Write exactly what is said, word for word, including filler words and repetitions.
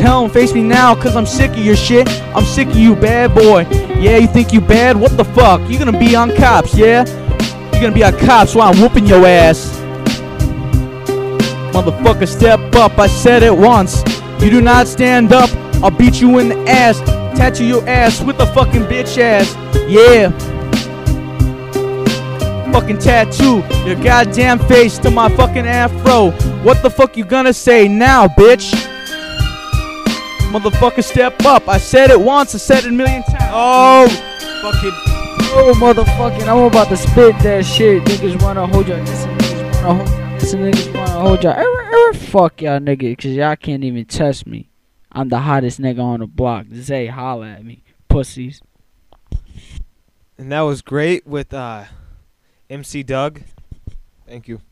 hell and face me now, cause I'm sick of your shit. I'm sick of you, bad boy. Yeah, you think you bad? What the fuck? You gonna be on cops, yeah? You gonna be on cops while I'm whooping your ass. Motherfucker, step up, I said it once. You do not stand up, I'll beat you in the ass. Tattoo your ass with a fucking bitch ass. Yeah. Fucking tattoo your goddamn face to my fucking afro. What the fuck you gonna say now, bitch? Motherfucker, step up. I said it once, I said it a million times. Oh, fucking. Oh, motherfucking, I'm about to spit that shit. Niggas wanna hold y'all. This niggas wanna hold y'all. This niggas wanna hold y'all. Er, er, fuck y'all niggas, cause y'all can't even test me. I'm the hottest nigga on the block. Zay, holla at me, pussies. And that was great with uh, M C Doug. Thank you.